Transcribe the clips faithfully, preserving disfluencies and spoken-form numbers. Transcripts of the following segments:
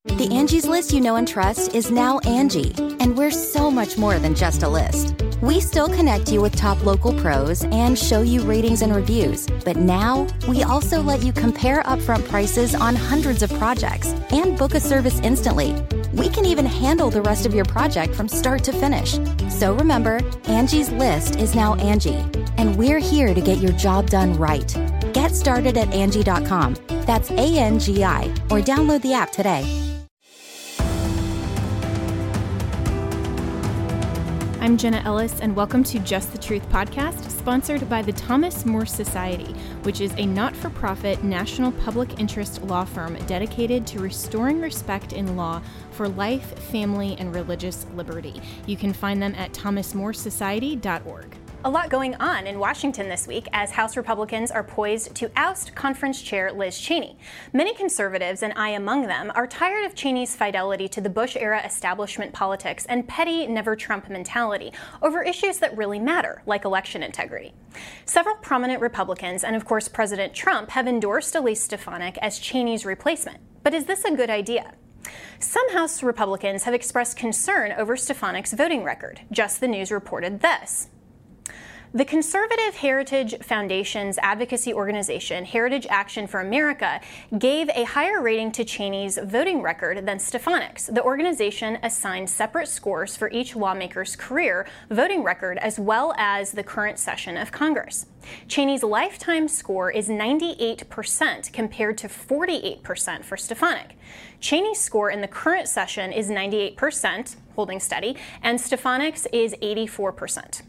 The Angie's List you know and trust is now Angie, and we're so much more than just a list. We still connect you with top local pros and show you ratings and reviews, but now we also let you compare upfront prices on hundreds of projects and book a service instantly. We can even handle the rest of your project from start to finish. So remember, Angie's List is now Angie, and we're here to get your job done right. Get started at Angie dot com. That's A N G I, or download the app today. I'm Jenna Ellis, and welcome to Just the Truth podcast, sponsored by the Thomas More Society, which is a not-for-profit national public interest law firm dedicated to restoring respect in law for life, family, and religious liberty. You can find them at thomas more society dot org. A lot going on in Washington this week as House Republicans are poised to oust Conference Chair Liz Cheney. Many conservatives, and I among them, are tired of Cheney's fidelity to the Bush-era establishment politics and petty never-Trump mentality over issues that really matter, like election integrity. Several prominent Republicans, and of course President Trump, have endorsed Elise Stefanik as Cheney's replacement. But is this a good idea? Some House Republicans have expressed concern over Stefanik's voting record. Just the News reported this. The conservative Heritage Foundation's advocacy organization, Heritage Action for America, gave a higher rating to Cheney's voting record than Stefanik's. The organization assigned separate scores for each lawmaker's career voting record as well as the current session of Congress. Cheney's lifetime score is ninety-eight percent compared to forty-eight percent for Stefanik. Cheney's score in the current session is ninety-eight percent, holding steady, and Stefanik's is eighty-four percent.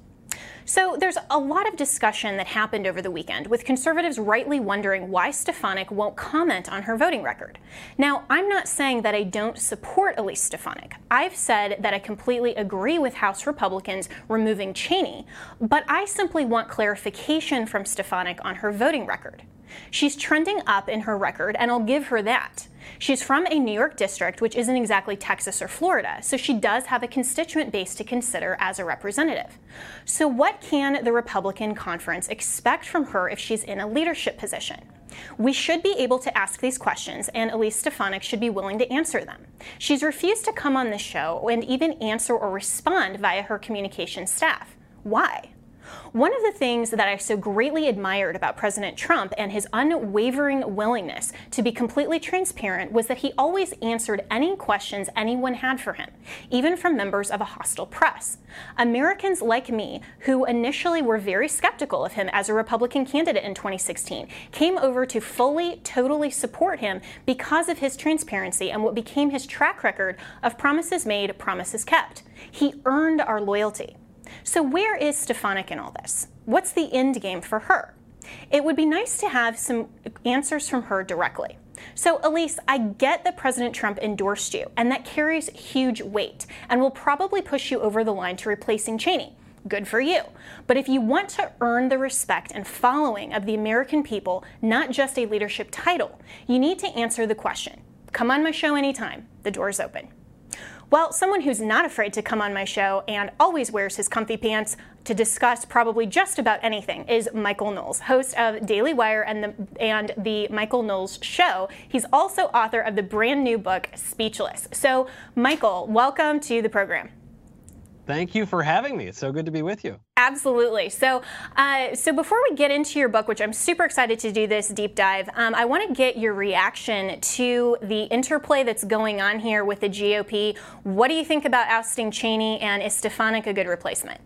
So there's a lot of discussion that happened over the weekend, with conservatives rightly wondering why Stefanik won't comment on her voting record. Now, I'm not saying that I don't support Elise Stefanik. I've said that I completely agree with House Republicans removing Cheney, but I simply want clarification from Stefanik on her voting record. She's trending up in her record, and I'll give her that. She's from a New York district, which isn't exactly Texas or Florida, so she does have a constituent base to consider as a representative. So what can the Republican conference expect from her if she's in a leadership position? We should be able to ask these questions, and Elise Stefanik should be willing to answer them. She's refused to come on the show and even answer or respond via her communications staff. Why? One of the things that I so greatly admired about President Trump and his unwavering willingness to be completely transparent was that he always answered any questions anyone had for him, even from members of a hostile press. Americans like me, who initially were very skeptical of him as a Republican candidate in twenty sixteen, came over to fully, totally support him because of his transparency and what became his track record of promises made, promises kept. He earned our loyalty. So where is Stefanik in all this? What's the end game for her? It would be nice to have some answers from her directly. So Elise, I get that President Trump endorsed you, and that carries huge weight, and will probably push you over the line to replacing Cheney. Good for you. But if you want to earn the respect and following of the American people, not just a leadership title, you need to answer the question. Come on my show anytime. The door's open. Well, someone who's not afraid to come on my show and always wears his comfy pants to discuss probably just about anything is Michael Knowles, host of Daily Wire and the, and the Michael Knowles Show. He's also author of the brand new book, Speechless. So, Michael, welcome to the program. Thank you for having me. It's so good to be with you. Absolutely. So, uh, so before we get into your book, which I'm super excited to do this deep dive, um, I want to get your reaction to the interplay that's going on here with the G O P. What do you think about ousting Cheney, and is Stefanik a good replacement?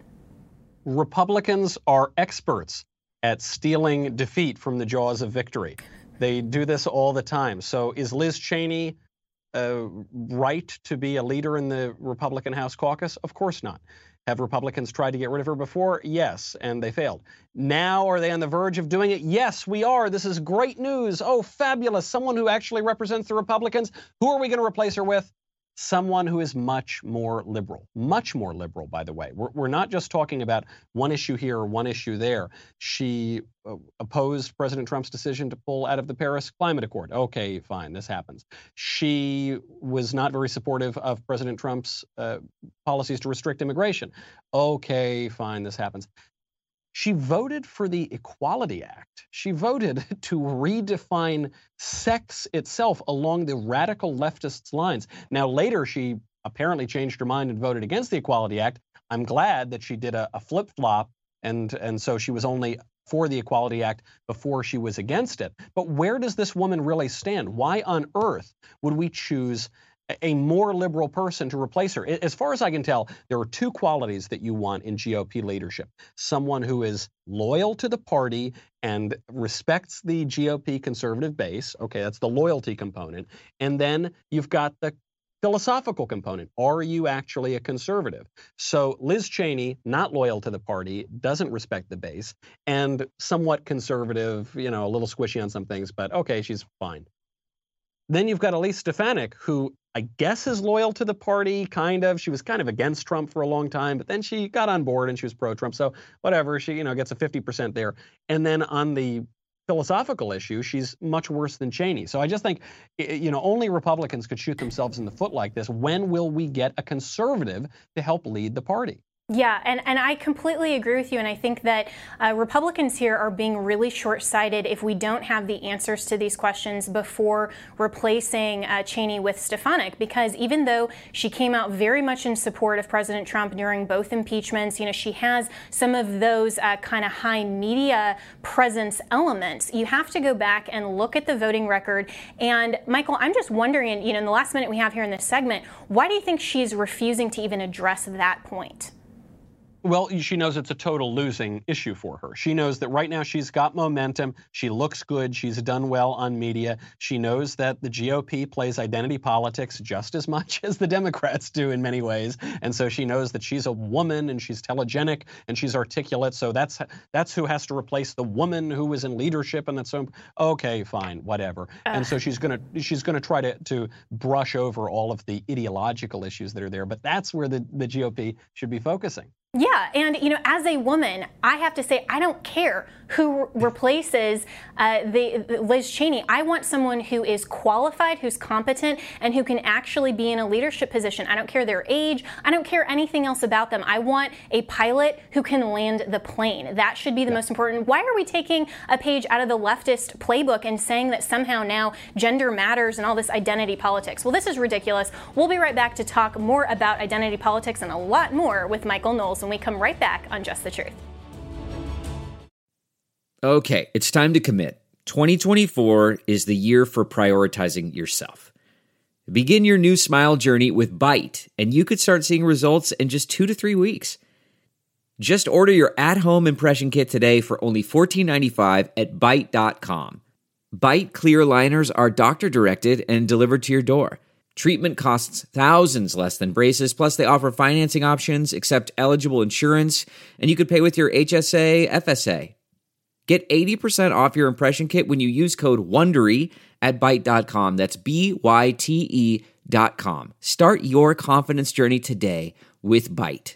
Republicans are experts at stealing defeat from the jaws of victory. They do this all the time. So is Liz Cheney Uh, right to be a leader in the Republican House caucus? Of course not. Have Republicans tried to get rid of her before? Yes, and they failed. Now, are they on the verge of doing it? Yes, we are. This is great news. Oh, fabulous. Someone who actually represents the Republicans. Who are we going to replace her with? Someone who is much more liberal. Much more liberal, by the way. We're, we're not just talking about one issue here or one issue there. She uh, opposed President Trump's decision to pull out of the Paris Climate Accord. Okay, fine, this happens. She was not very supportive of President Trump's uh, policies to restrict immigration. Okay, fine, this happens. She voted for the Equality Act. She voted to redefine sex itself along the radical leftists' lines. Now, later, she apparently changed her mind and voted against the Equality Act. I'm glad that she did a, a flip-flop, and, and so she was only for the Equality Act before she was against it. But where does this woman really stand? Why on earth would we choose a more liberal person to replace her? As far as I can tell, there are two qualities that you want in G O P leadership. Someone who is loyal to the party and respects the G O P conservative base. Okay, that's the loyalty component. And then you've got the philosophical component. Are you actually a conservative? So Liz Cheney, not loyal to the party, doesn't respect the base, and somewhat conservative, you know, a little squishy on some things, but okay, she's fine. Then you've got Elise Stefanik, who I guess is loyal to the party, kind of. She was kind of against Trump for a long time, but then she got on board and she was pro-Trump. So whatever, she, you know, gets a fifty percent there. And then on the philosophical issue, she's much worse than Cheney. So I just think, you know, only Republicans could shoot themselves in the foot like this. When will we get a conservative to help lead the party? Yeah, and, and I completely agree with you, and I think that uh, Republicans here are being really short-sighted if we don't have the answers to these questions before replacing uh, Cheney with Stefanik, because even though she came out very much in support of President Trump during both impeachments, you know, she has some of those uh, kind of high media presence elements. You have to go back and look at the voting record, and Michael, I'm just wondering, you know, in the last minute we have here in this segment, why do you think she's refusing to even address that point? Well, she knows it's a total losing issue for her. She knows that right now she's got momentum. She looks good. She's done well on media. She knows that the G O P plays identity politics just as much as the Democrats do in many ways. And so she knows that she's a woman and she's telegenic and she's articulate. So that's that's who has to replace the woman who was in leadership. And that's so, okay, fine, whatever. Uh. And so she's going to she's going to try to to brush over all of the ideological issues that are there. But that's where the, the G O P should be focusing. Yeah, and you know, as a woman, I have to say I don't care who re- replaces uh, the, the Liz Cheney. I want someone who is qualified, who's competent, and who can actually be in a leadership position. I don't care their age. I don't care anything else about them. I want a pilot who can land the plane. That should be the yeah. most important. Why are we taking a page out of the leftist playbook and saying that somehow now gender matters and all this identity politics? Well, this is ridiculous. We'll be right back to talk more about identity politics and a lot more with Michael Knowles when we come right back on Just the Truth. Okay, it's time to commit. twenty twenty-four is the year for prioritizing yourself. Begin your new smile journey with Byte, and you could start seeing results in just two to three weeks. Just order your at-home impression kit today for only fourteen ninety-five at byte dot com. Byte clear liners are doctor-directed and delivered to your door. Treatment costs thousands less than braces, plus they offer financing options, accept eligible insurance, and you could pay with your H S A, F S A. Get eighty percent off your impression kit when you use code WONDERY at byte dot com. That's B Y T E dot com. Start your confidence journey today with Byte.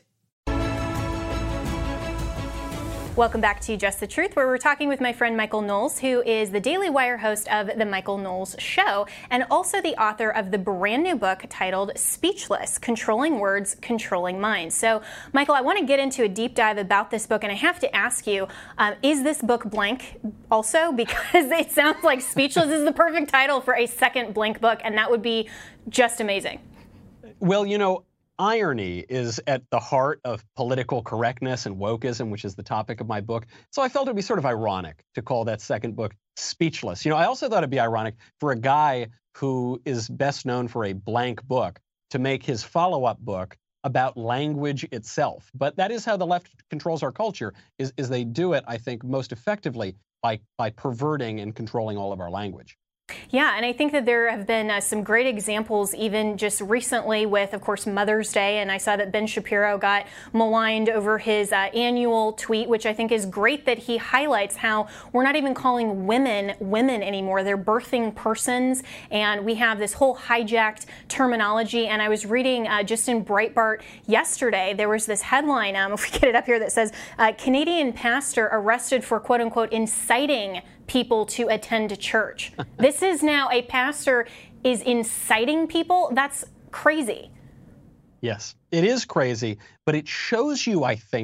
Welcome back to Just the Truth, where we're talking with my friend Michael Knowles, who is the Daily Wire host of The Michael Knowles Show, and also the author of the brand new book titled Speechless, Controlling Words, Controlling Minds. So, Michael, I want to get into a deep dive about this book, and I have to ask you, um, is this book blank also? Because it sounds like Speechless is the perfect title for a second blank book, and that would be just amazing. Well, you know, irony is at the heart of political correctness and wokeism, which is the topic of my book. So I felt it would be sort of ironic to call that second book Speechless. You know, I also thought it'd be ironic for a guy who is best known for a blank book to make his follow-up book about language itself. But that is how the left controls our culture, is, is they do it, I think, most effectively by, by perverting and controlling all of our language. Yeah, and I think that there have been uh, some great examples even just recently with, of course, Mother's Day. And I saw that Ben Shapiro got maligned over his uh, annual tweet, which I think is great that he highlights how we're not even calling women women anymore. They're birthing persons. And we have this whole hijacked terminology. And I was reading uh, just in Breitbart yesterday, there was this headline, um, if we get it up here, that says, uh, Canadian pastor arrested for, quote unquote, inciting people to attend to church. This is now a pastor is inciting people. That's crazy. Yes, it is crazy, but it shows you, I think,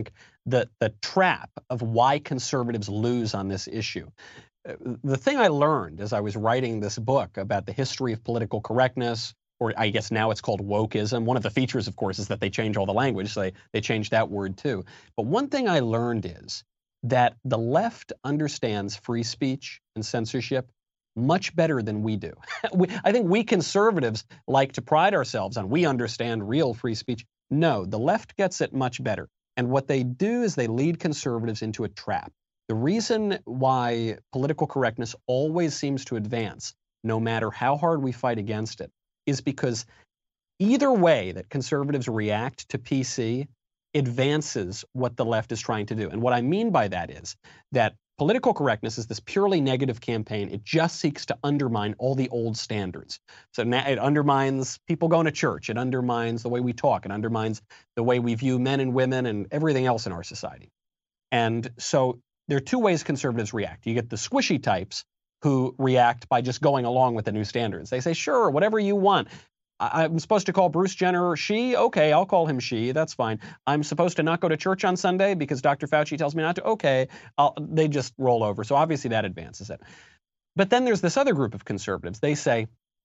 the, the trap of why conservatives lose on this issue. The thing I learned as I was writing this book about the history of political correctness, or I guess now it's called wokeism. One of the features, of course, is that they change all the language, so they, they changed that word too. But one thing I learned is that the left understands free speech and censorship much better than we do. we, I think we conservatives like to pride ourselves on we understand real free speech. No, the left gets it much better. And what they do is they lead conservatives into a trap. The reason why political correctness always seems to advance, no matter how hard we fight against it, is because either way that conservatives react to P C advances what the left is trying to do. And what I mean by that is that political correctness is this purely negative campaign. It just seeks to undermine all the old standards. So now it undermines people going to church. It undermines the way we talk. It undermines the way we view men and women and everything else in our society. And so there are two ways conservatives react. You get the squishy types who react by just going along with the new standards. They say, sure, whatever you want. I- I'm supposed to call Bruce Jenner she? Okay, I'll call him she. That's fine. I'm supposed to not go to church on Sunday because Doctor Fauci tells me not to? Okay, I'll, they just roll over. So obviously that advances it. But then there's this other group of conservatives. They say,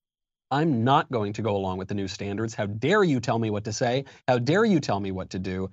I'm not going to go along with the new standards. How dare you tell me what to say? How dare you tell me what to do?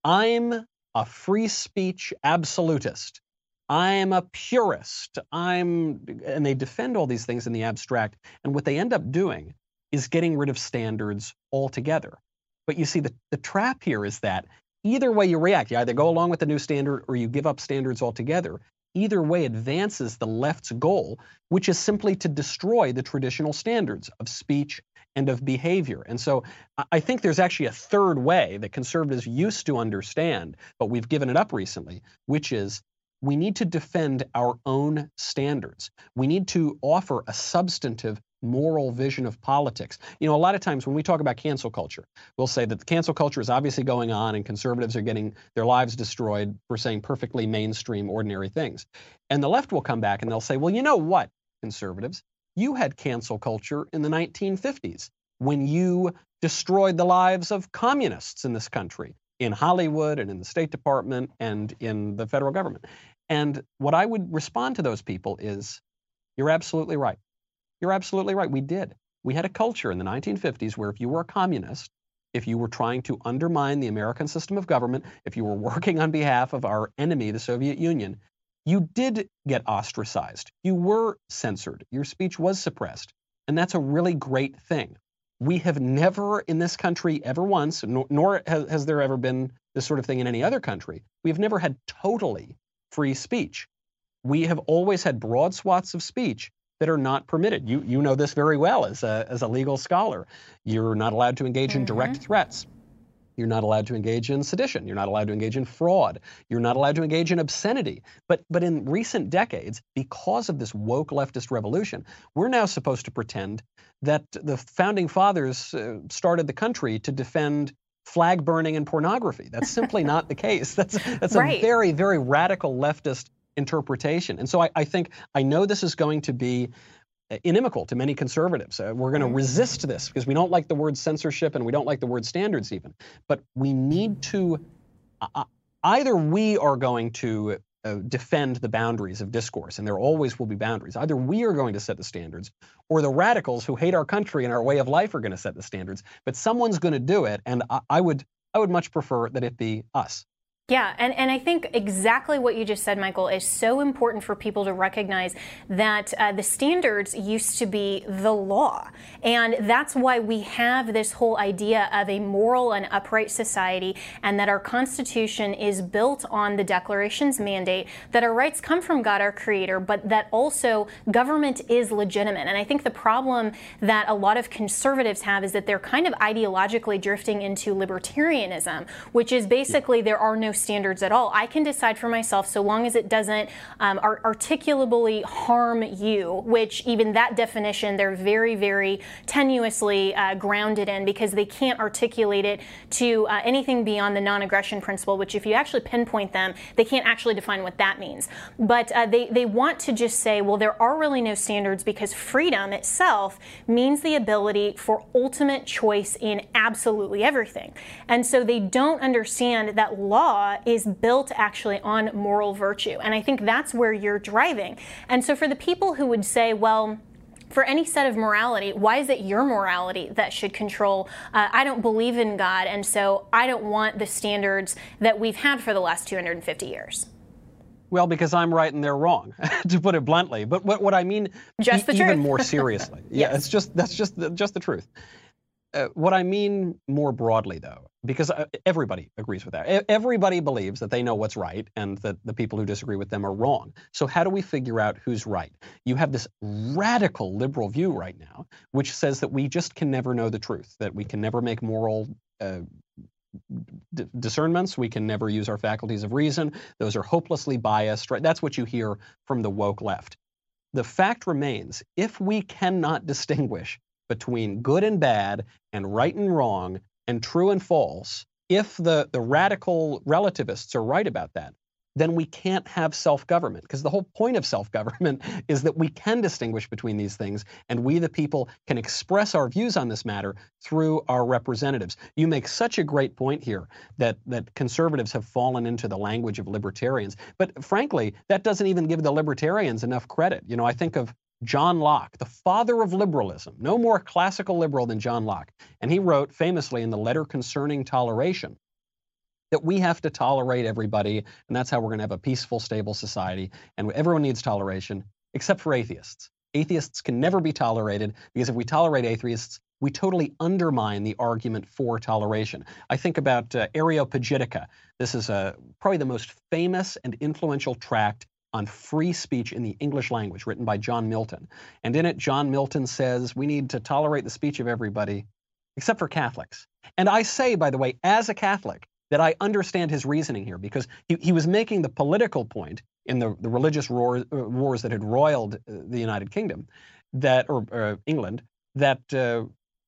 I'm a free speech absolutist. I'm a purist. I'm, and they defend all these things in the abstract. And what they end up doing is getting rid of standards altogether. But you see, the, the trap here is that either way you react, you either go along with the new standard or you give up standards altogether. Either way advances the left's goal, which is simply to destroy the traditional standards of speech and of behavior. And so I think there's actually a third way that conservatives used to understand, but we've given it up recently, which is we need to defend our own standards. We need to offer a substantive moral vision of politics. You know, a lot of times when we talk about cancel culture, we'll say that the cancel culture is obviously going on and conservatives are getting their lives destroyed for saying perfectly mainstream, ordinary things. And the left will come back and they'll say, well, you know what, conservatives? You had cancel culture in the nineteen fifties when you destroyed the lives of communists in this country, in Hollywood and in the State Department and in the federal government. And what I would respond to those people is, you're absolutely right. You're absolutely right. We did. We had a culture in the nineteen fifties where if you were a communist, if you were trying to undermine the American system of government, if you were working on behalf of our enemy, the Soviet Union, you did get ostracized. You were censored. Your speech was suppressed. And that's a really great thing. We have never in this country ever once, nor, nor has, has there ever been this sort of thing in any other country, we have never had totally free speech. We have always had broad swaths of speech that are not permitted. You you know this very well as a, as a legal scholar. You're not allowed to engage in mm-hmm. direct threats. You're not allowed to engage in sedition. You're not allowed to engage in fraud. You're not allowed to engage in obscenity. But but in recent decades, because of this woke leftist revolution, we're now supposed to pretend that the founding fathers uh, started the country to defend flag burning and pornography. That's simply not the case. That's that's right. a very, very radical leftist interpretation. And so I, I think, I know this is going to be inimical to many conservatives. Uh, we're going to mm-hmm. resist this because we don't like the word censorship and we don't like the word standards even. But we need to, uh, either we are going to uh, defend the boundaries of discourse, and there always will be boundaries. Either we are going to set the standards, or the radicals who hate our country and our way of life are going to set the standards. But someone's going to do it, and I, I would I would much prefer that it be us. Yeah, and, and I think exactly what you just said, Michael, is so important for people to recognize that uh, the standards used to be the law. And that's why we have this whole idea of a moral and upright society, and that our Constitution is built on the Declaration's mandate that our rights come from God, our Creator, but that also government is legitimate. And I think the problem that a lot of conservatives have is that they're kind of ideologically drifting into libertarianism, which is basically there are no standards at all. I can decide for myself so long as it doesn't um, art- articulably harm you, which even that definition they're very, very tenuously uh, grounded in, because they can't articulate it to uh, anything beyond the non-aggression principle, which if you actually pinpoint them, they can't actually define what that means. But uh, they, they want to just say, well, there are really no standards because freedom itself means the ability for ultimate choice in absolutely everything. And so they don't understand that law law is built actually on moral virtue. And I think that's where you're driving. And so for the people who would say, well, for any set of morality, why is it your morality that should control? Uh, I don't believe in God, and so I don't want the standards that we've had for the last two hundred fifty years. Well, because I'm right and they're wrong, to put it bluntly. But what, what I mean just the e- even truth. more seriously. Yeah, Yes. it's just that's just the, just the truth. Uh, what I mean more broadly, though, because uh, everybody agrees with that. E- everybody believes that they know what's right and that the people who disagree with them are wrong. So how do we figure out who's right? You have this radical liberal view right now, which says that we just can never know the truth, that we can never make moral uh, d- discernments, we can never use our faculties of reason. Those are hopelessly biased, right? That's what you hear from the woke left. The fact remains, if we cannot distinguish between good and bad and right and wrong and true and false, if the, the radical relativists are right about that, then we can't have self-government, because the whole point of self-government is that we can distinguish between these things, and we, the people, can express our views on this matter through our representatives. You make such a great point here that, that conservatives have fallen into the language of libertarians, but frankly, that doesn't even give the libertarians enough credit. You know, I think of John Locke, the father of liberalism, no more classical liberal than John Locke, and he wrote famously in the Letter Concerning Toleration that we have to tolerate everybody, and that's how we're going to have a peaceful, stable society, and everyone needs toleration, except for atheists. Atheists can never be tolerated, because if we tolerate atheists, we totally undermine the argument for toleration. I think about uh, Areopagitica. This is uh, probably the most famous and influential tract on free speech in the English language, written by John Milton. And in it, John Milton says we need to tolerate the speech of everybody, except for Catholics. And I say, by the way, as a Catholic, that I understand his reasoning here, because he, he was making the political point in the, the religious war, uh, wars that had roiled uh, the United Kingdom, that or uh, England, that uh,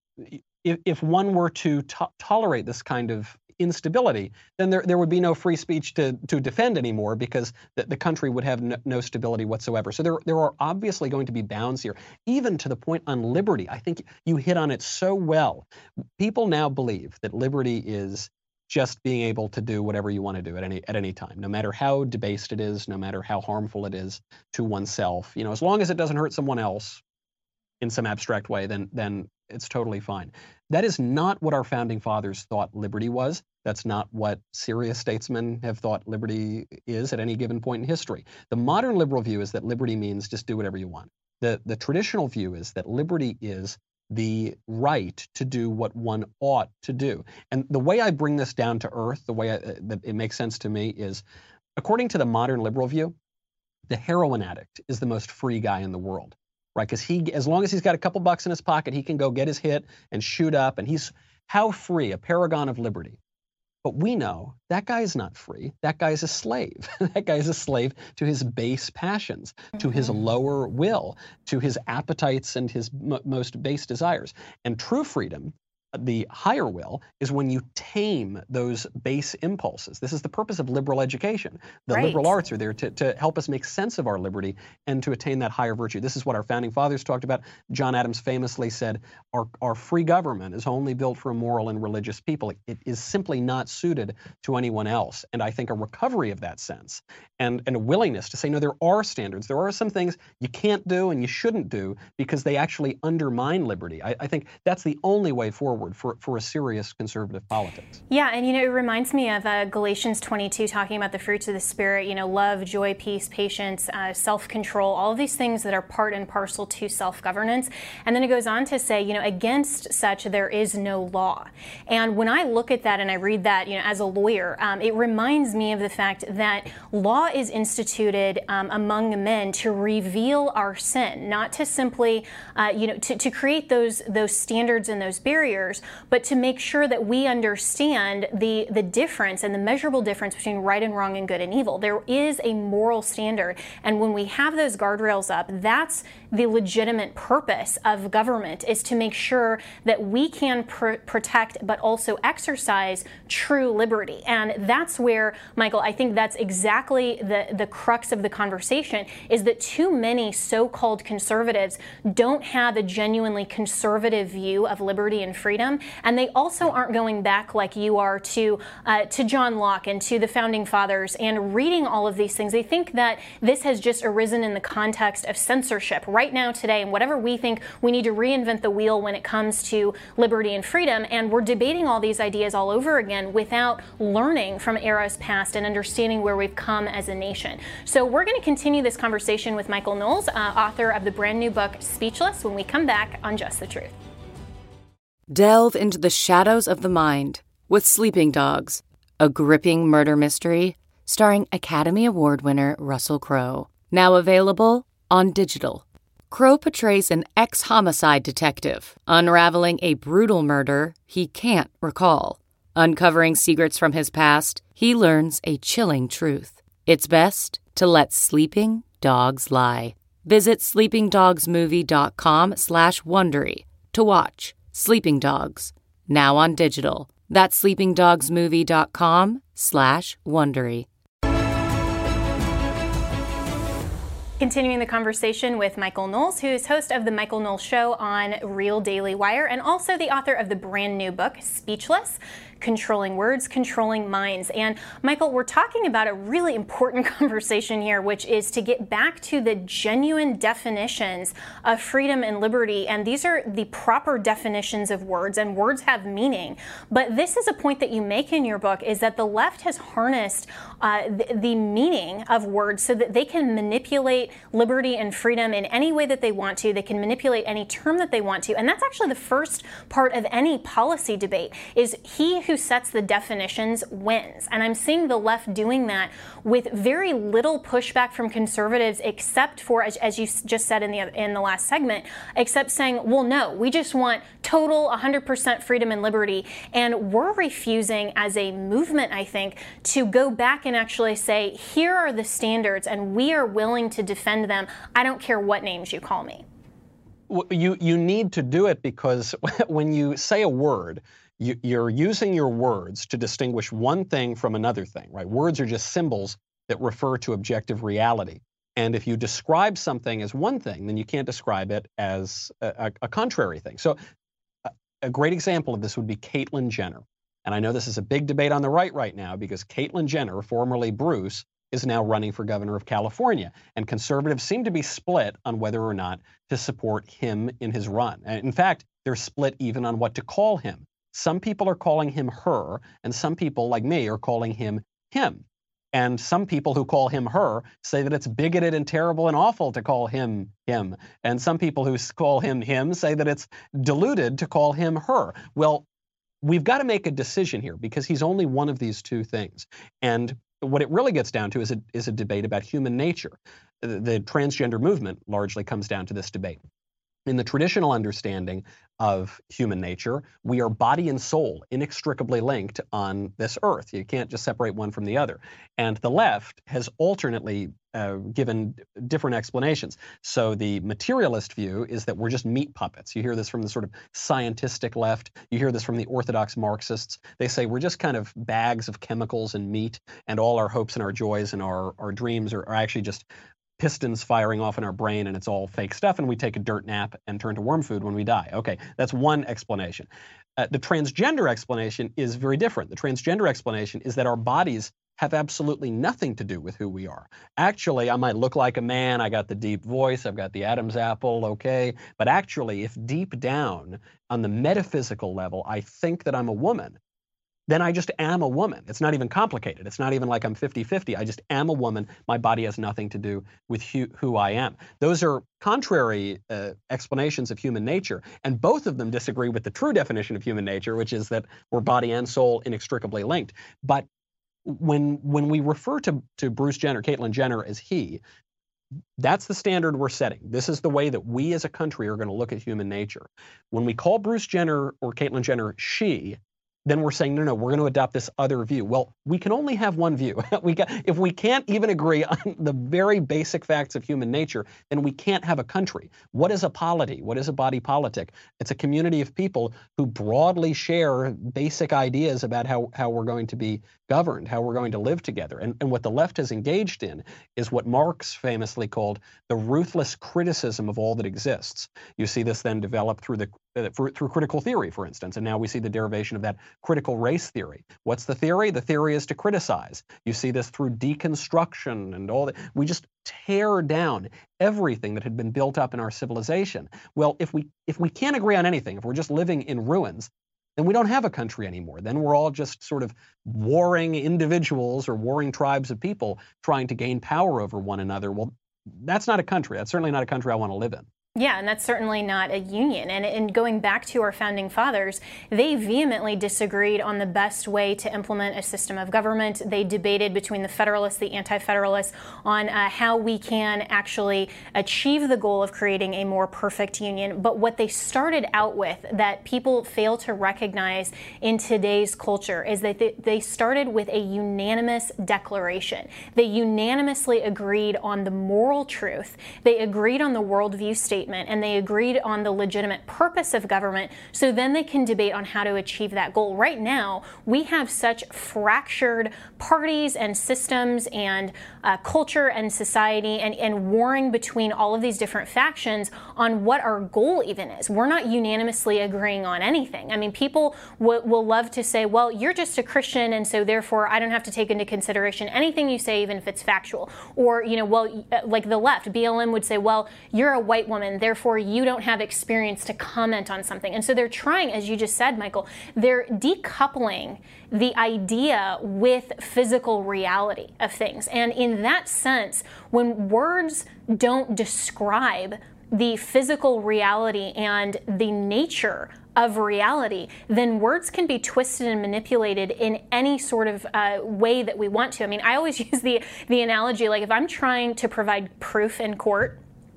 if, if one were to to- tolerate this kind of instability, then there, there would be no free speech to, to defend anymore, because the, the country would have no, no stability whatsoever. So there, there are obviously going to be bounds here, even to the point on liberty. I think you hit on it so well. People now believe that liberty is just being able to do whatever you want to do at any at any time, no matter how debased it is, no matter how harmful it is to oneself. You know, as long as it doesn't hurt someone else in some abstract way, then then it's totally fine. That is not what our founding fathers thought liberty was. That's not what serious statesmen have thought liberty is at any given point in history. The modern liberal view is that liberty means just do whatever you want. The the traditional view is that liberty is the right to do what one ought to do. And the way I bring this down to earth, the way I, uh, that it makes sense to me is, according to the modern liberal view, the heroin addict is the most free guy in the world, right? Because he, as long as he's got a couple bucks in his pocket, he can go get his hit and shoot up, and he's how free, a paragon of liberty. But we know that guy is not free. That guy is a slave. That guy is a slave to his base passions, mm-hmm. to his lower will, to his appetites and his m- most base desires. And true freedom, the higher will, is when you tame those base impulses. This is the purpose of liberal education. The right. liberal arts are there to, to help us make sense of our liberty and to attain that higher virtue. This is what our founding fathers talked about. John Adams famously said, our, our free government is only built for moral and religious people. It is simply not suited to anyone else. And I think a recovery of that sense and, and a willingness to say, no, there are standards. There are some things you can't do and you shouldn't do because they actually undermine liberty. I, I think that's the only way forward for, for a serious conservative politics. Yeah, and you know, it reminds me of uh, Galatians twenty-two, talking about the fruits of the Spirit, you know, love, joy, peace, patience, uh, self-control, all of these things that are part and parcel to self-governance. And then it goes on to say, you know, against such there is no law. And when I look at that and I read that, you know, as a lawyer, um, it reminds me of the fact that law is instituted um, among men to reveal our sin, not to simply, uh, you know, to, to create those those standards and those barriers, but to make sure that we understand the, the difference and the measurable difference between right and wrong and good and evil. There is a moral standard, and when we have those guardrails up, that's the legitimate purpose of government is to make sure that we can pr- protect but also exercise true liberty. And that's where, Michael, I think that's exactly the, the crux of the conversation, is that too many so-called conservatives don't have a genuinely conservative view of liberty and freedom, and they also aren't going back like you are to uh, to John Locke and to the Founding Fathers and reading all of these things. They think that this has just arisen in the context of censorship right now, today, and whatever we think we need to reinvent the wheel when it comes to liberty and freedom, and we're debating all these ideas all over again without learning from eras past and understanding where we've come as a nation. So we're going to continue this conversation with Michael Knowles, uh, author of the brand new book, Speechless, when we come back on Just the Truth. Delve into the shadows of the mind with Sleeping Dogs, a gripping murder mystery starring Academy Award winner Russell Crowe. Now available on digital. Crowe portrays an ex-homicide detective unraveling a brutal murder he can't recall. Uncovering secrets from his past, he learns a chilling truth. It's best to let sleeping dogs lie. Visit sleepingdogsmovie.com slash Wondery to watch Sleeping Dogs, now on digital. That's sleepingdogsmovie.com slash Wondery. Continuing the conversation with Michael Knowles, who is host of The Michael Knowles Show on Real Daily Wire, and also the author of the brand new book, Speechless, Controlling Words, Controlling Minds. And Michael, we're talking about a really important conversation here, which is to get back to the genuine definitions of freedom and liberty. And these are the proper definitions of words, and words have meaning. But this is a point that you make in your book, is that the left has harnessed uh, the, the meaning of words so that they can manipulate liberty and freedom in any way that they want to. They can manipulate any term that they want to. And that's actually the first part of any policy debate, is he who sets the definitions wins. And I'm seeing the left doing that with very little pushback from conservatives, except for, as, as you just said in the in the last segment, except saying, well, no, we just want total one hundred percent freedom and liberty. And we're refusing as a movement, I think, to go back and actually say, here are the standards, and we are willing to defend them. I don't care what names you call me. You, you need to do it because when you say a word, you, you're using your words to distinguish one thing from another thing, right? Words are just symbols that refer to objective reality. And if you describe something as one thing, then you can't describe it as a, a, a contrary thing. So a, a great example of this would be Caitlyn Jenner. And I know this is a big debate on the right right now because Caitlyn Jenner, formerly Bruce, is now running for governor of California. And conservatives seem to be split on whether or not to support him in his run. And in fact, they're split even on what to call him. Some people are calling him her, and some people, like me, are calling him him. And some people who call him her say that it's bigoted and terrible and awful to call him him. And some people who call him him say that it's deluded to call him her. Well, we've got to make a decision here because he's only one of these two things. And what it really gets down to is a, is a debate about human nature. The, the transgender movement largely comes down to this debate. In the traditional understanding of human nature, we are body and soul inextricably linked on this earth. You can't just separate one from the other. And the left has alternately uh, given different explanations. So the materialist view is that we're just meat puppets. You hear this from the sort of scientistic left. You hear this from the orthodox Marxists. They say we're just kind of bags of chemicals and meat, and all our hopes and our joys and our, our dreams are, are actually just pistons firing off in our brain, and it's all fake stuff, and we take a dirt nap and turn to worm food when we die. Okay, that's one explanation. Uh, the transgender explanation is very different. The transgender explanation is that our bodies have absolutely nothing to do with who we are. Actually, I might look like a man, I got the deep voice, I've got the Adam's apple, okay, but actually, if deep down on the metaphysical level, I think that I'm a woman, then I just am a woman. It's not even complicated. It's not even like I'm fifty fifty. I just am a woman. My body has nothing to do with who, who I am. Those are contrary uh, explanations of human nature, and both of them disagree with the true definition of human nature, which is that we're body and soul inextricably linked. But when when we refer to, to Bruce Jenner, Caitlyn Jenner as he, that's the standard we're setting. This is the way that we as a country are going to look at human nature. When we call Bruce Jenner or Caitlyn Jenner she, then we're saying, no, no, we're going to adopt this other view. Well, we can only have one view. we got, if we can't even agree on the very basic facts of human nature, then we can't have a country. What is a polity? What is a body politic? It's a community of people who broadly share basic ideas about how, how we're going to be governed, how we're going to live together. And, and what the left has engaged in is what Marx famously called the ruthless criticism of all that exists. You see this then develop through the uh, through, through critical theory, for instance, and now we see the derivation of that critical race theory. What's the theory? The theory is to criticize. You see this through deconstruction and all that. We just tear down everything that had been built up in our civilization. Well, if we if we can't agree on anything, if we're just living in ruins, then we don't have a country anymore. Then we're all just sort of warring individuals or warring tribes of people trying to gain power over one another. Well, that's not a country. That's certainly not a country I want to live in. Yeah, and that's certainly not a union. And, and going back to our founding fathers, they vehemently disagreed on the best way to implement a system of government. They debated between the Federalists, the Anti-Federalists, on uh, how we can actually achieve the goal of creating a more perfect union. But what they started out with that people fail to recognize in today's culture is that they, they started with a unanimous declaration. They unanimously agreed on the moral truth. They agreed on the worldview statement. And they agreed on the legitimate purpose of government, so then they can debate on how to achieve that goal. Right now, we have such fractured parties and systems and uh, culture and society and, and warring between all of these different factions on what our goal even is. We're not unanimously agreeing on anything. I mean, people w- will love to say, well, you're just a Christian, and so therefore I don't have to take into consideration anything you say, even if it's factual. Or, you know, well, like the left, B L M would say, well, you're a white woman, therefore you don't have experience to comment on something. And so they're trying, as you just said, Michael, they're decoupling the idea with physical reality of things. And in that sense, when words don't describe the physical reality and the nature of reality, then words can be twisted and manipulated in any sort of uh, way that we want to. I mean, I always use the, the analogy, like if I'm trying to provide proof in court,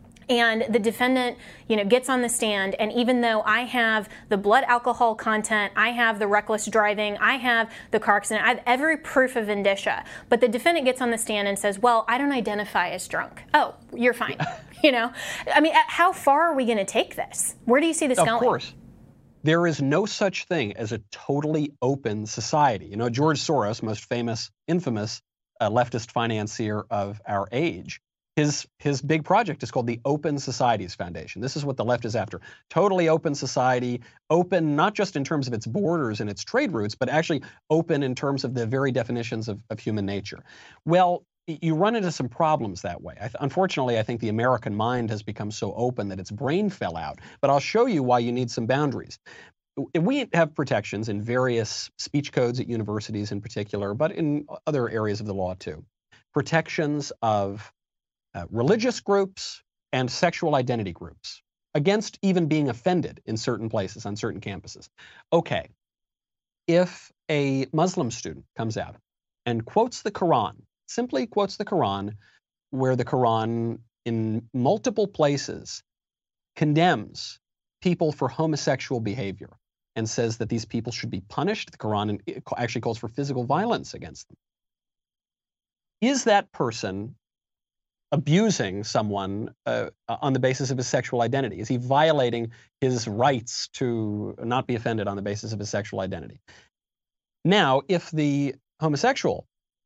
and the defendant, you know, gets on the stand, and even though I have the blood alcohol content, I have the reckless driving, I have the car accident, I have every proof of indicia, but the defendant gets on the stand and says, well, I don't identify as drunk. Oh, you're fine. You know, I mean, how far are we going to take this? Where do you see this of going? Of course. There is no such thing as a totally open society. You know, George Soros, most famous, infamous uh, leftist financier of our age, His his big project is called the Open Societies Foundation. This is what the left is after. Totally open society, open not just in terms of its borders and its trade routes, but actually open in terms of the very definitions of, of human nature. Well, you run into some problems that way. I th- unfortunately, I think the American mind has become so open that its brain fell out. But I'll show you why you need some boundaries. We have protections in various speech codes at universities in particular, but in other areas of the law too. Protections of Uh, religious groups and sexual identity groups against even being offended in certain places on certain campuses. Okay, if a Muslim student comes out and quotes the Quran, simply quotes the Quran, where the Quran in multiple places condemns people for homosexual behavior and says that these people should be punished, the Quran actually calls for physical violence against them. Is that person abusing someone uh, on the basis of his sexual identity? Is he violating his rights to not be offended on the basis of his sexual identity? Now, if the homosexual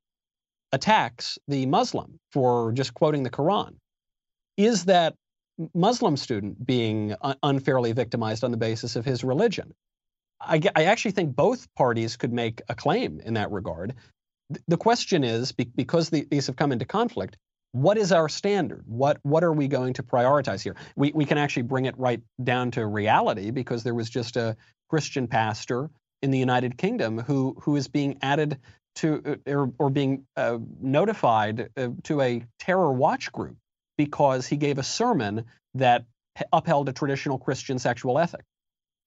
attacks the Muslim for just quoting the Quran, is that Muslim student being un- unfairly victimized on the basis of his religion? I, I actually think both parties could make a claim in that regard. Th- the question is, be- because the, these have come into conflict, what is our standard? What what are we going to prioritize here? We we can actually bring it right down to reality, because there was just a Christian pastor in the United Kingdom who who is being added to or, or being uh, notified uh, to a terror watch group because he gave a sermon that upheld a traditional Christian sexual ethic.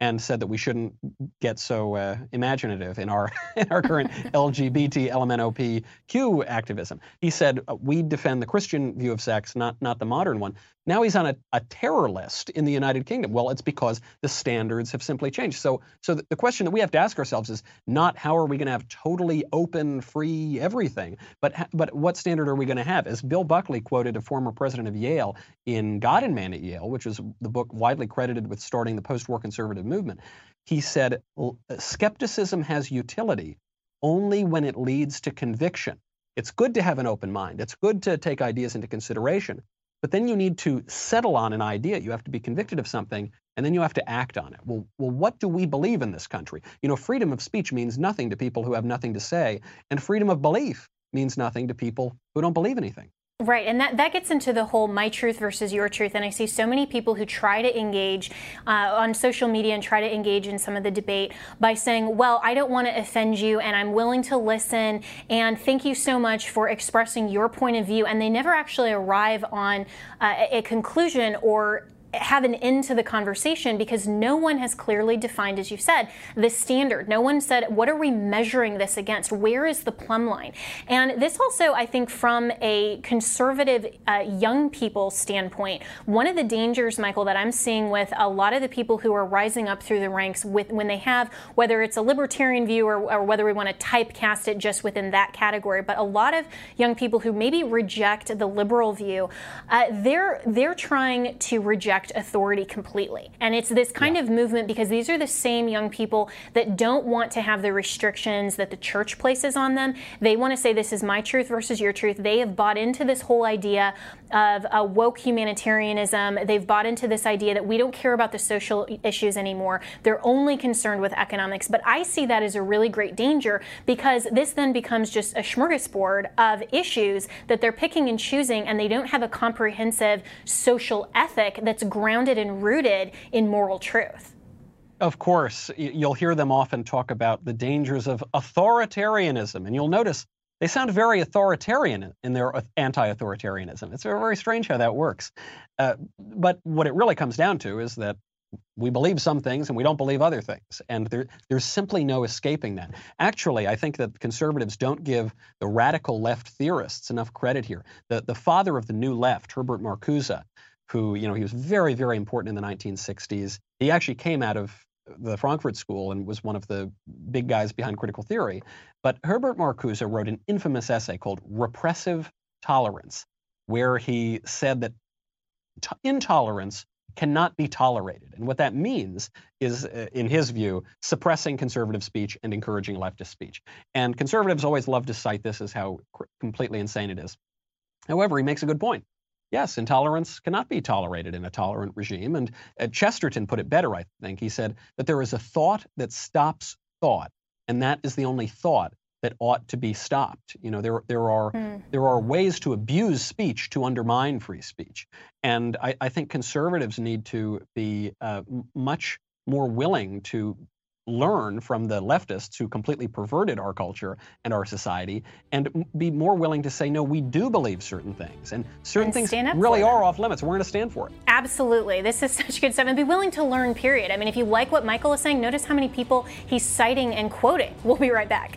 and said that we shouldn't get so uh, imaginative in our in our current L G B T, L M N O P Q activism. He said uh, we defend the Christian view of sex, not not the modern one. Now he's on a, a terror list in the United Kingdom. Well, it's because the standards have simply changed. So, so the, the question that we have to ask ourselves is not how are we going to have totally open, free everything, but but what standard are we going to have? As Bill Buckley quoted a former president of Yale in God and Man at Yale, which was the book widely credited with starting the post-war conservative movement, he said, skepticism has utility only when it leads to conviction. It's good to have an open mind. It's good to take ideas into consideration. But then you need to settle on an idea. You have to be convicted of something, and then you have to act on it. Well, well, what do we believe in this country? You know, freedom of speech means nothing to people who have nothing to say, and freedom of belief means nothing to people who don't believe anything. Right, and that, that gets into the whole my truth versus your truth, and I see so many people who try to engage uh, on social media and try to engage in some of the debate by saying, well, I don't want to offend you, and I'm willing to listen, and thank you so much for expressing your point of view, and they never actually arrive on uh, a conclusion or have an end to the conversation because no one has clearly defined, as you said, the standard. No one said, what are we measuring this against? Where is the plumb line? And this also, I think, from a conservative uh, young people standpoint, one of the dangers, Michael, that I'm seeing with a lot of the people who are rising up through the ranks with when they have, whether it's a libertarian view or, or whether we want to typecast it just within that category, but a lot of young people who maybe reject the liberal view, uh, they're they're trying to reject authority completely. And it's this kind yeah. of movement because these are the same young people that don't want to have the restrictions that the church places on them. They want to say this is my truth versus your truth. They have bought into this whole idea of a woke humanitarianism. They've bought into this idea that we don't care about the social issues anymore. They're only concerned with economics. But I see that as a really great danger because this then becomes just a smorgasbord of issues that they're picking and choosing, and they don't have a comprehensive social ethic that's grounded and rooted in moral truth. Of course, you'll hear them often talk about the dangers of authoritarianism, and you'll notice they sound very authoritarian in their anti-authoritarianism. It's very strange how that works. Uh, but what it really comes down to is that we believe some things and we don't believe other things. And there, there's simply no escaping that. Actually, I think that conservatives don't give the radical left theorists enough credit here. The, the father of the new left, Herbert Marcuse, who, you know, he was very, very important in the nineteen sixties. He actually came out of the Frankfurt School and was one of the big guys behind critical theory. But Herbert Marcuse wrote an infamous essay called Repressive Tolerance, where he said that t- intolerance cannot be tolerated. And what that means is, uh, in his view, suppressing conservative speech and encouraging leftist speech. And conservatives always love to cite this as how cr- completely insane it is. However, he makes a good point. Yes, intolerance cannot be tolerated in a tolerant regime. And uh, Chesterton put it better, I think. He said that there is a thought that stops thought, and that is the only thought that ought to be stopped. You know, there there are mm. there are ways to abuse speech to undermine free speech, and I, I think conservatives need to be uh, m- much more willing to learn from the leftists who completely perverted our culture and our society, and be more willing to say, no, we do believe certain things, and certain and things really are off limits. We're going to stand for it. Absolutely. This is such good stuff. And be willing to learn, period. I mean, if you like what Michael is saying, notice how many people he's citing and quoting. We'll be right back.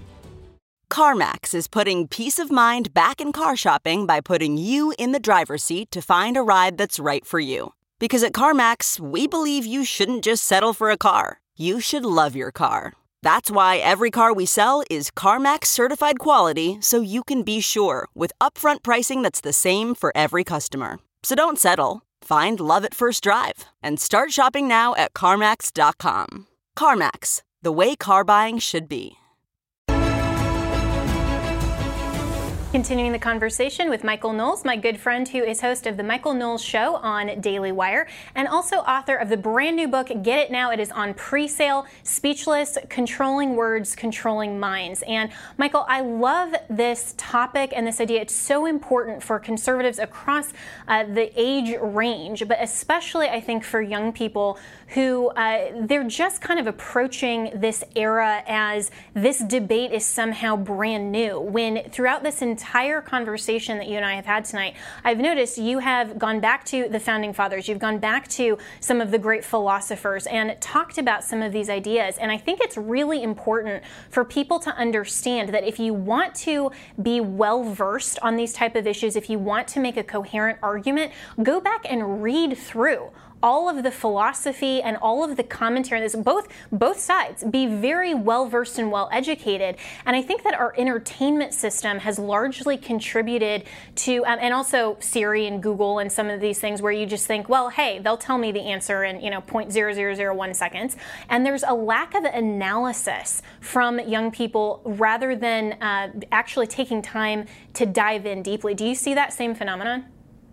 CarMax is putting peace of mind back in car shopping by putting you in the driver's seat to find a ride that's right for you. Because at CarMax, we believe you shouldn't just settle for a car. You should love your car. That's why every car we sell is CarMax certified quality, so you can be sure with upfront pricing that's the same for every customer. So don't settle. Find love at first drive and start shopping now at CarMax dot com. CarMax, the way car buying should be. Continuing the conversation with Michael Knowles, my good friend who is host of The Michael Knowles Show on Daily Wire, and also author of the brand new book, Get It Now. It is on pre-sale, Speechless, Controlling Words, Controlling Minds. And Michael, I love this topic and this idea. It's so important for conservatives across uh, the age range, but especially I think for young people who uh, they're just kind of approaching this era as this debate is somehow brand new, when throughout this entire conversation that you and I have had tonight, I've noticed you have gone back to the Founding Fathers, you've gone back to some of the great philosophers and talked about some of these ideas. And I think it's really important for people to understand that if you want to be well versed on these type of issues, if you want to make a coherent argument, go back and read through all of the philosophy and all of the commentary on this, both both sides. Be very well versed and well educated. And I think that our entertainment system has largely contributed to, um, and also Siri and Google and some of these things where you just think, well, hey, they'll tell me the answer in, you know, zero point zero zero zero one seconds. And there's a lack of analysis from young people rather than uh, actually taking time to dive in deeply. Do you see that same phenomenon?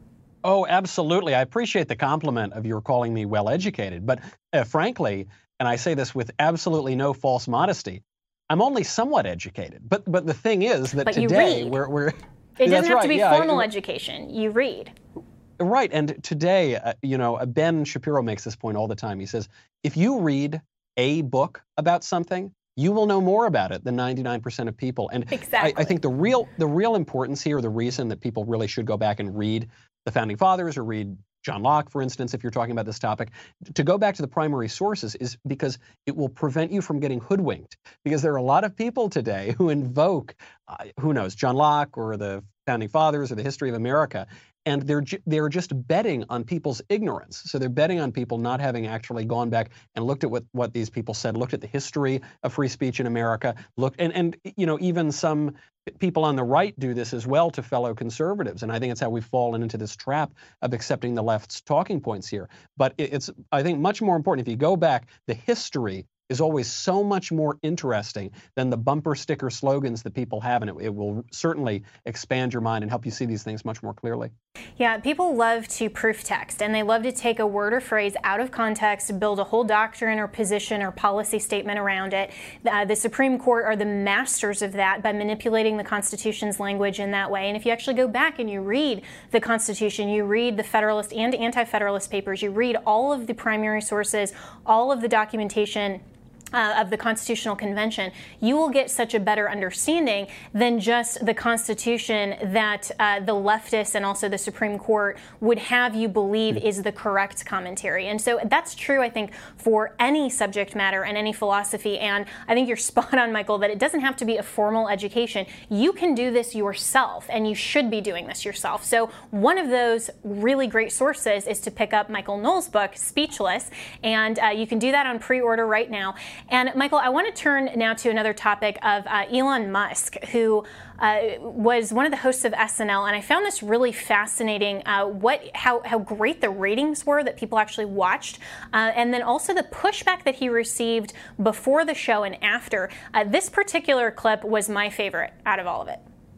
Oh, absolutely. I appreciate the compliment of your calling me well-educated. But uh, frankly, and I say this with absolutely no false modesty, I'm only somewhat educated. But but the thing is that but today you read. we're... we're it doesn't that's have right, to be yeah, formal I, education. You read. Right. And today, uh, you know, Ben Shapiro makes this point all the time. He says, if you read a book about something, you will know more about it than ninety-nine percent of people. And exactly. I, I think the real the real importance here, the reason that people really should go back and read the Founding Fathers or read John Locke, for instance, if you're talking about this topic, to go back to the primary sources is because it will prevent you from getting hoodwinked. Because there are a lot of people today who invoke, uh, who knows, John Locke or the Founding Fathers or the history of America, and they're ju- they're just betting on people's ignorance. So they're betting on people not having actually gone back and looked at what, what these people said, looked at the history of free speech in America, looked, and, and you know, even some people on the right do this as well to fellow conservatives. And I think it's how we've fallen into this trap of accepting the left's talking points here. But it, it's, I think, much more important if you go back, the history is always so much more interesting than the bumper sticker slogans that people have, and it, it will certainly expand your mind and help you see these things much more clearly. Yeah, people love to proof text, and they love to take a word or phrase out of context, build a whole doctrine or position or policy statement around it. Uh, the Supreme Court are the masters of that by manipulating the Constitution's language in that way. And if you actually go back and you read the Constitution, you read the Federalist and Anti-Federalist papers, you read all of the primary sources, all of the documentation Uh, of the Constitutional Convention, you will get such a better understanding than just the Constitution that uh, the leftists and also the Supreme Court would have you believe is the correct commentary. And so that's true, I think, for any subject matter and any philosophy. And I think you're spot on, Michael, that it doesn't have to be a formal education. You can do this yourself, and you should be doing this yourself. So one of those really great sources is to pick up Michael Knowles' book, Speechless, and uh, you can do that on pre-order right now. And Michael, I want to turn now to another topic of uh, Elon Musk, who uh, was one of the hosts of S N L, and I found this really fascinating. Uh, what, how, how great the ratings were that people actually watched, uh, and then also the pushback that he received before the show and after. Uh, this particular clip was my favorite out of all of it.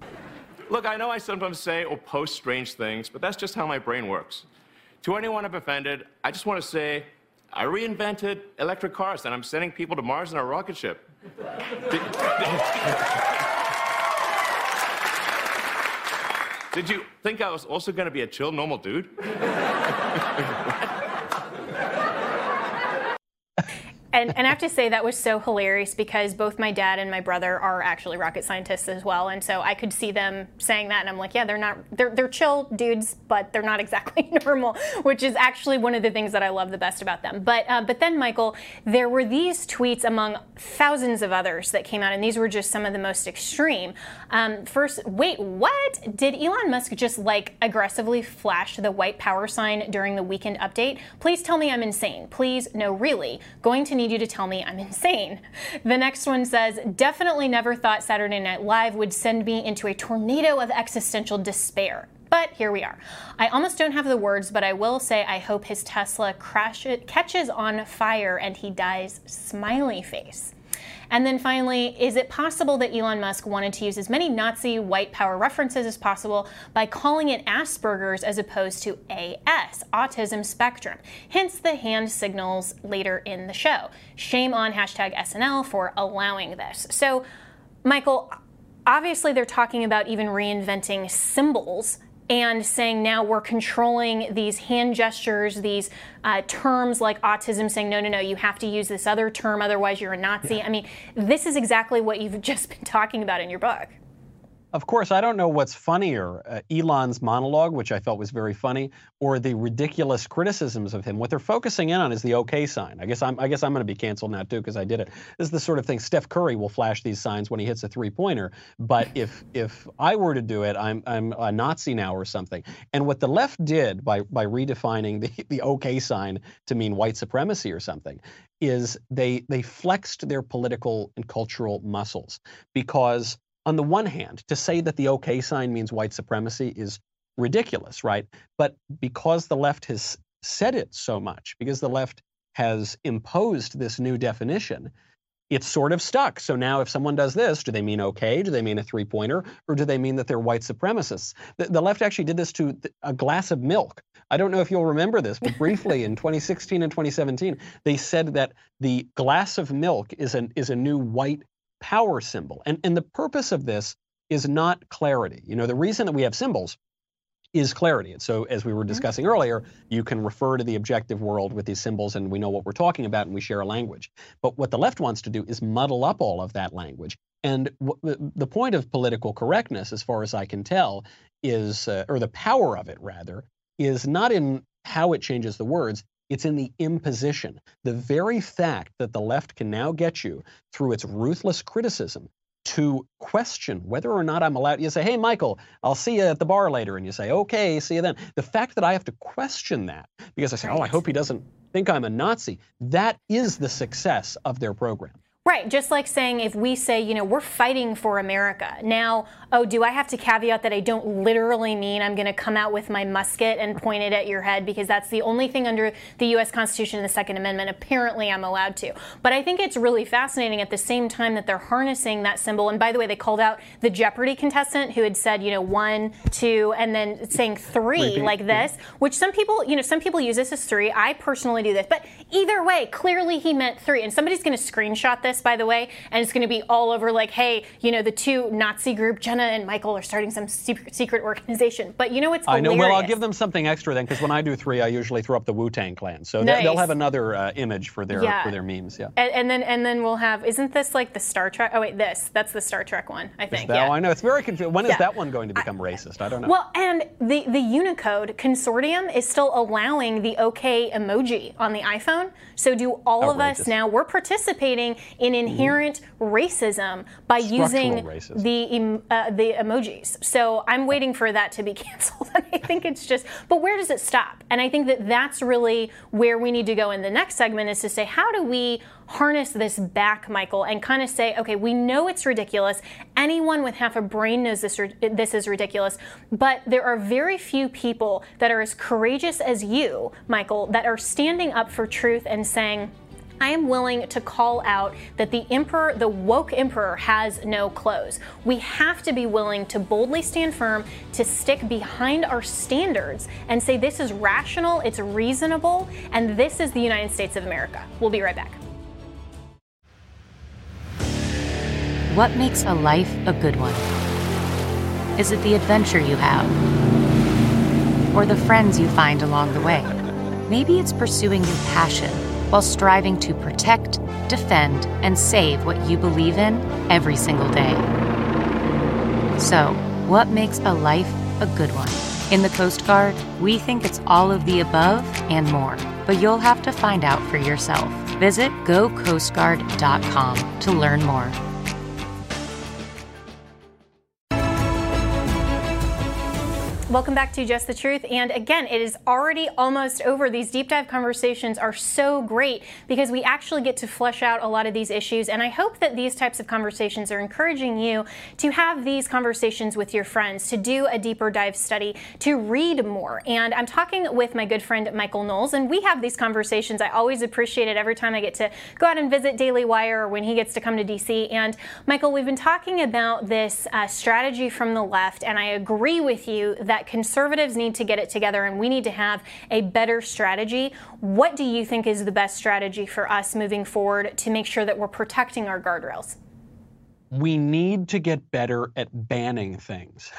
Look, I know I sometimes say or post strange things, but that's just how my brain works. To anyone I've offended, I just want to say, I reinvented electric cars, and I'm sending people to Mars in a rocket ship. Did, did you think I was also going to be a chill, normal dude? And, and I have to say that was so hilarious because both my dad and my brother are actually rocket scientists as well, and so I could see them saying that, and I'm like, yeah, they're not, they're they're chill dudes, but they're not exactly normal, which is actually one of the things that I love the best about them. But uh, but then, Michael, there were these tweets among thousands of others that came out, and these were just some of the most extreme. Um, first, wait, what? Did Elon Musk just like aggressively flash the white power sign during the weekend update? Please tell me I'm insane. Please, no, really. Going to need you to tell me I'm insane. The next one says, definitely never thought Saturday Night Live would send me into a tornado of existential despair. But here we are. I almost don't have the words, but I will say I hope his Tesla crash it, catches on fire and he dies smiley face. And then finally, is it possible that Elon Musk wanted to use as many Nazi white power references as possible by calling it Asperger's as opposed to A S, autism spectrum? Hence the hand signals later in the show. Shame on hashtag S N L for allowing this. So, Michael, obviously they're talking about even reinventing symbols and saying now we're controlling these hand gestures, these uh, terms like autism, saying no, no, no, you have to use this other term, otherwise you're a Nazi. Yeah. I mean, this is exactly what you've just been talking about in your book. Of course, I don't know what's funnier, uh, Elon's monologue, which I felt was very funny, or the ridiculous criticisms of him. What they're focusing in on is the OK sign. I guess I'm, I guess I'm going to be canceled now too because I did it. This is the sort of thing Steph Curry will flash these signs when he hits a three-pointer. But if if I were to do it, I'm I'm a Nazi now or something. And what the left did by by redefining the the OK sign to mean white supremacy or something is they they flexed their political and cultural muscles because, on the one hand, to say that the OK sign means white supremacy is ridiculous, right? But because the left has said it so much, because the left has imposed this new definition, it's sort of stuck. So now if someone does this, do they mean OK? Do they mean a three-pointer? Or do they mean that they're white supremacists? The, the left actually did this to th- a glass of milk. I don't know if you'll remember this, but briefly in twenty sixteen and twenty seventeen, they said that the glass of milk is, an, is a new white power symbol. And, and the purpose of this is not clarity. You know, the reason that we have symbols is clarity. And so as we were discussing earlier, you can refer to the objective world with these symbols and we know what we're talking about and we share a language. But what the left wants to do is muddle up all of that language. And w- the point of political correctness, as far as I can tell, is, uh, or the power of it rather, is not in how it changes the words, it's in the imposition. The very fact that the left can now get you, through its ruthless criticism, to question whether or not I'm allowed. You say, hey, Michael, I'll see you at the bar later. And you say, okay, see you then. The fact that I have to question that because I say, oh, I hope he doesn't think I'm a Nazi, that is the success of their program. Right, just like saying if we say, you know, we're fighting for America. Now, oh, do I have to caveat that I don't literally mean I'm going to come out with my musket and point it at your head because that's the only thing under the U S Constitution and the Second Amendment apparently I'm allowed to. But I think it's really fascinating at the same time that they're harnessing that symbol. And by the way, they called out the Jeopardy contestant who had said, you know, one, two, and then saying three Repeat. like this, which some people, you know, some people use this as three. I personally do this. But either way, clearly he meant three. And somebody's going to screenshot this, by the way, and it's going to be all over like, hey, you know, the two Nazi group, Jenna and Michael, are starting some secret, secret organization. But you know what's hilarious? I know. Well, I'll give them something extra then, because when I do three, I usually throw up the Wu-Tang Clan. So nice. they'll have another uh, image for their yeah. for their memes. Yeah. And, and then and then we'll have. Isn't this like the Star Trek? Oh wait, this that's the Star Trek one. I think. That, yeah. Oh, I know. It's very confusing. When is yeah. that one going to become I, racist? I don't know. Well, and the the Unicode consortium is still allowing the OK emoji on the iPhone. So do all Outrageous. of us now? We're participating in inherent mm-hmm. racism by Structural using racism. the uh, the emojis. So I'm waiting for that to be canceled. And I think it's just, but where does it stop? And I think that that's really where we need to go in the next segment, is to say, how do we harness this back, Michael, and kind of say, okay, we know it's ridiculous. Anyone with half a brain knows this, this is ridiculous. But there are very few people that are as courageous as you, Michael, that are standing up for truth and saying, I am willing to call out that the emperor, the woke emperor, has no clothes. We have to be willing to boldly stand firm, to stick behind our standards and say this is rational, it's reasonable, and this is the United States of America. We'll be right back. What makes a life a good one? Is it the adventure you have? Or the friends you find along the way? Maybe it's pursuing your passion while striving to protect, defend, and save what you believe in every single day. So, what makes a life a good one? In the Coast Guard, we think it's all of the above and more, but you'll have to find out for yourself. Visit go coast guard dot com to learn more. Welcome back to Just the Truth. And again, it is already almost over. These deep dive conversations are so great because we actually get to flesh out a lot of these issues. And I hope that these types of conversations are encouraging you to have these conversations with your friends, to do a deeper dive study, to read more. And I'm talking with my good friend Michael Knowles, and we have these conversations. I always appreciate it every time I get to go out and visit Daily Wire or when he gets to come to D C. And Michael, we've been talking about this uh, strategy from the left, and I agree with you that conservatives need to get it together and we need to have a better strategy. What do you think is the best strategy for us moving forward to make sure that we're protecting our guardrails? We need to get better at banning things.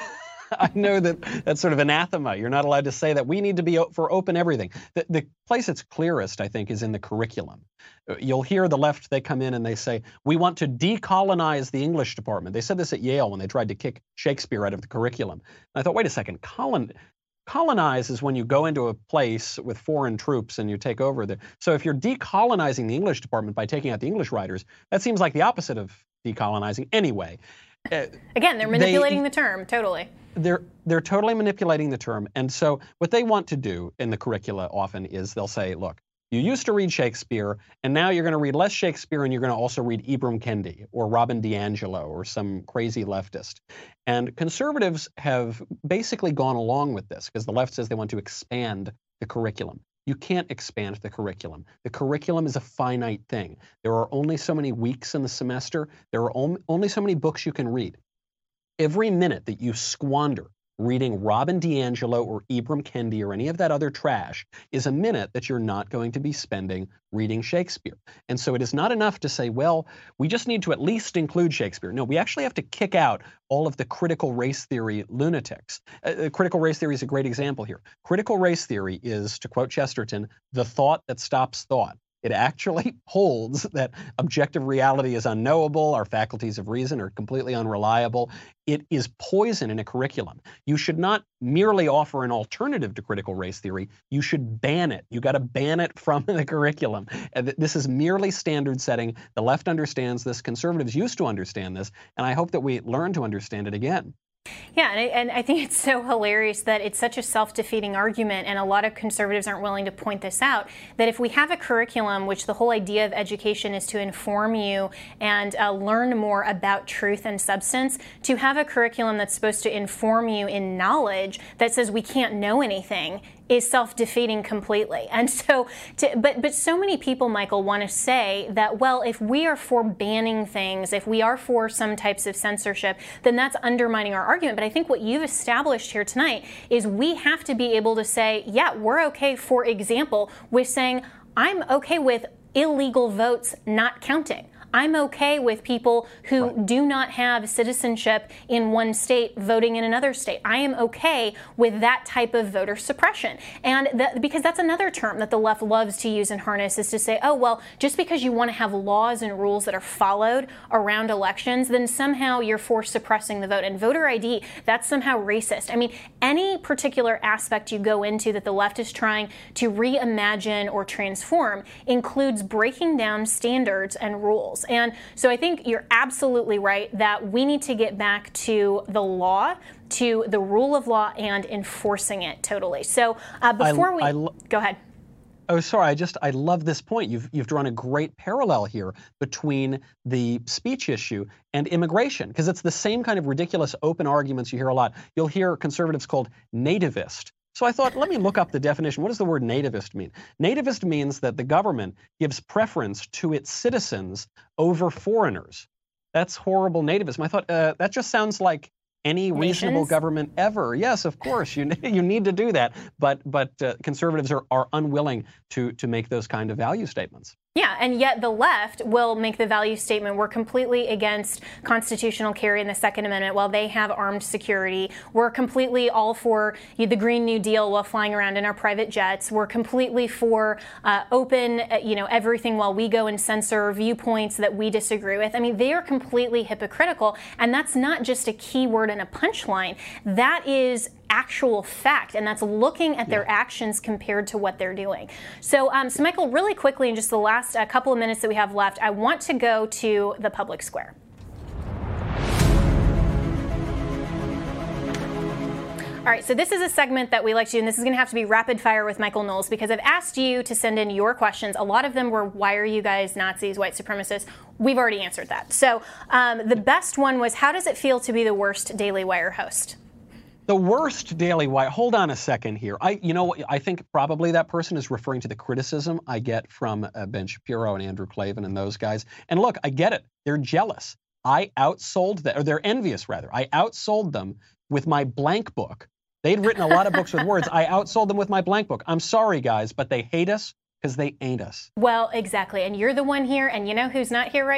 I know that that's sort of anathema. You're not allowed to say that. We need to be for open everything. The, the place it's clearest, I think, is in the curriculum. You'll hear the left, they come in and they say, we want to decolonize the English department. They said this at Yale when they tried to kick Shakespeare out of the curriculum. And I thought, wait a second, colon, colonize is when you go into a place with foreign troops and you take over there. So if you're decolonizing the English department by taking out the English writers, that seems like the opposite of decolonizing anyway. Uh, Again, they're manipulating they, the term, totally. They're they're totally manipulating the term. And so what they want to do in the curricula often is they'll say, look, you used to read Shakespeare, and now you're going to read less Shakespeare, and you're going to also read Ibram Kendi or Robin DiAngelo or some crazy leftist. And conservatives have basically gone along with this because the left says they want to expand the curriculum. You can't expand the curriculum. The curriculum is a finite thing. There are only so many weeks in the semester. There are only so many books you can read. Every minute that you squander reading Robin DiAngelo or Ibram Kendi or any of that other trash is a minute that you're not going to be spending reading Shakespeare. And so it is not enough to say, well, we just need to at least include Shakespeare. No, we actually have to kick out all of the critical race theory lunatics. Uh, critical race theory is a great example here. Critical race theory is, to quote Chesterton, the thought that stops thought. It actually holds that objective reality is unknowable, our faculties of reason are completely unreliable. It is poison in a curriculum. You should not merely offer an alternative to critical race theory. You should ban it. You got to ban it from the curriculum. And this is merely standard setting. The left understands this. Conservatives used to understand this. And I hope that we learn to understand it again. Yeah, and I, and I think it's so hilarious that it's such a self-defeating argument, and a lot of conservatives aren't willing to point this out, that if we have a curriculum, which the whole idea of education is to inform you and uh, learn more about truth and substance, to have a curriculum that's supposed to inform you in knowledge that says we can't know anything is self-defeating completely. And so, to, but but so many people, Michael, want to say that, well, if we are for banning things, if we are for some types of censorship, then that's undermining our argument. But I think what you've established here tonight is we have to be able to say, yeah, we're okay, for example, with saying, I'm okay with illegal votes not counting. I'm okay with people who right. do not have citizenship in one state voting in another state. I am okay with that type of voter suppression. And that, because that's another term that the left loves to use and harness, is to say, oh, well, just because you want to have laws and rules that are followed around elections, then somehow you're for suppressing the vote. And voter I D, that's somehow racist. I mean, any particular aspect you go into that the left is trying to reimagine or transform includes breaking down standards and rules. And so I think you're absolutely right that we need to get back to the law, to the rule of law, and enforcing it totally. So uh, before I, we... I lo- go ahead. Oh, sorry. I just, I love this point. You've, you've drawn a great parallel here between the speech issue and immigration, because it's the same kind of ridiculous open arguments you hear a lot. You'll hear conservatives called nativist. So I thought, let me look up the definition. What does the word nativist mean? Nativist means that the government gives preference to its citizens over foreigners. That's horrible nativism. I thought, uh, that just sounds like any reasonable Nations? government ever. Yes, of course, you you need to do that. But but uh, conservatives are, are unwilling to to make those kind of value statements. Yeah, and yet the left will make the value statement, we're completely against constitutional carry in the Second Amendment while they have armed security. We're completely all for the Green New Deal while flying around in our private jets. We're completely for uh, open, uh, you know, everything while we go and censor viewpoints that we disagree with. I mean, they are completely hypocritical, and that's not just a keyword and a punchline. That is actual fact, and that's looking at their yeah. actions compared to what they're doing. So, um, so Michael, really quickly, in just the last uh, couple of minutes that we have left, I want to go to the public square. All right, so this is a segment that we like to do, and this is going to have to be rapid fire with Michael Knowles, because I've asked you to send in your questions. A lot of them were, why are you guys Nazis, white supremacists? We've already answered that. So um, the best one was, how does it feel to be the worst Daily Wire host? The worst Daily Wire. Hold on a second here. I, you know, I think probably that person is referring to the criticism I get from uh, Ben Shapiro and Andrew Klavan and those guys. And look, I get it. They're jealous. I outsold them, or they're envious rather. I outsold them with my blank book. They'd written a lot of books with words. I outsold them with my blank book. I'm sorry, guys, but they hate us because they ain't us. Well, exactly. And you're the one here, and you know who's not here right now?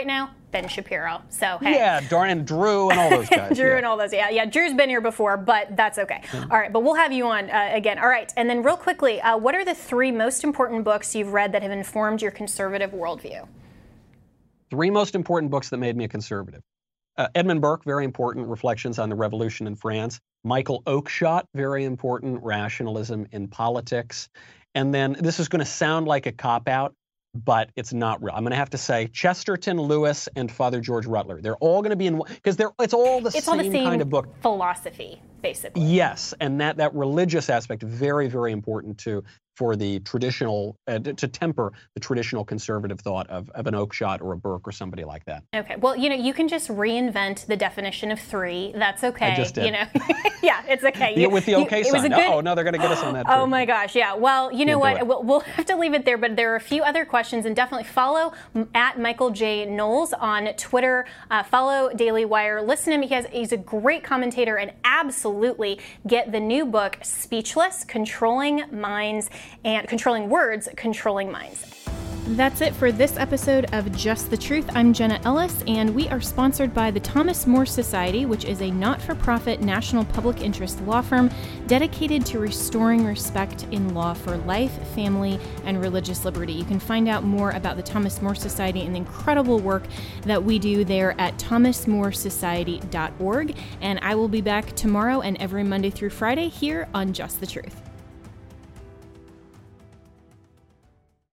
Ben Shapiro. So, hey. Yeah, darn, and Drew and all those guys. Drew yeah. and all those. Yeah, yeah. Drew's been here before, but that's okay. Mm-hmm. All right, but we'll have you on uh, again. All right, and then real quickly, uh, what are the three most important books you've read that have informed your conservative worldview? Three most important books that made me a conservative. Uh, Edmund Burke, very important, Reflections on the Revolution in France. Michael Oakeshott, very important, Rationalism in Politics. And then this is going to sound like a cop-out, but it's not real. I'm going to have to say Chesterton, Lewis, and Father George Rutler. They're all going to be in, because they're it's all the it's same all the same kind of book. Philosophy, basically. Yes, and that that religious aspect very, very important too for the traditional uh, to temper the traditional conservative thought of, of an Oakeshott or a Burke or somebody like that. Okay, well, you know, you can just reinvent the definition of three. That's okay. I just did. You know, yeah, it's okay. You, with the okay you, sign. Good... Oh no, they're going to get us on that. Oh too. my gosh, yeah. Well, you know Can't what? We'll, we'll have to leave it there. But there are a few other questions, and definitely follow at Michael J. Knowles on Twitter. Uh, follow Daily Wire. Listen to him. He has, he's a great commentator, and absolutely get the new book, Speechless: Controlling Minds and Controlling Words, Controlling Minds. That's it for this episode of Just the Truth. I'm Jenna Ellis, and we are sponsored by the Thomas More Society, which is a not-for-profit national public interest law firm dedicated to restoring respect in law for life, family, and religious liberty. You can find out more about the Thomas More Society and the incredible work that we do there at thomas more society dot org. And I will be back tomorrow and every Monday through Friday here on Just the Truth.